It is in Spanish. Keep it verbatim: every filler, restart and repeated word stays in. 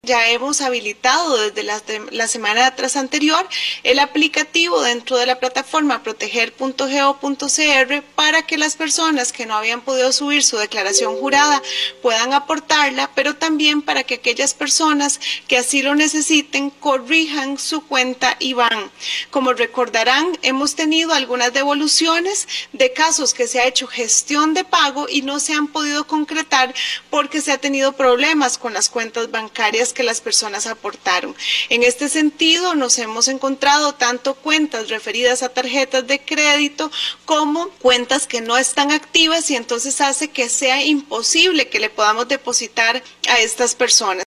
Ya hemos habilitado desde la, la semana atrás anterior el aplicativo dentro de la plataforma proteger punto go punto cr para que las personas que no habían podido subir su declaración jurada puedan aportarla, pero también para que aquellas personas que así lo necesiten corrijan su cuenta I B A N. Como recordarán, hemos tenido algunas devoluciones de casos que se ha hecho gestión de pago y no se han podido concretar porque se ha tenido problemas con las cuentas bancarias que las personas aportaron. En este sentido, nos hemos encontrado tanto cuentas referidas a tarjetas de crédito como cuentas que no están activas y entonces hace que sea imposible que le podamos depositar a estas personas.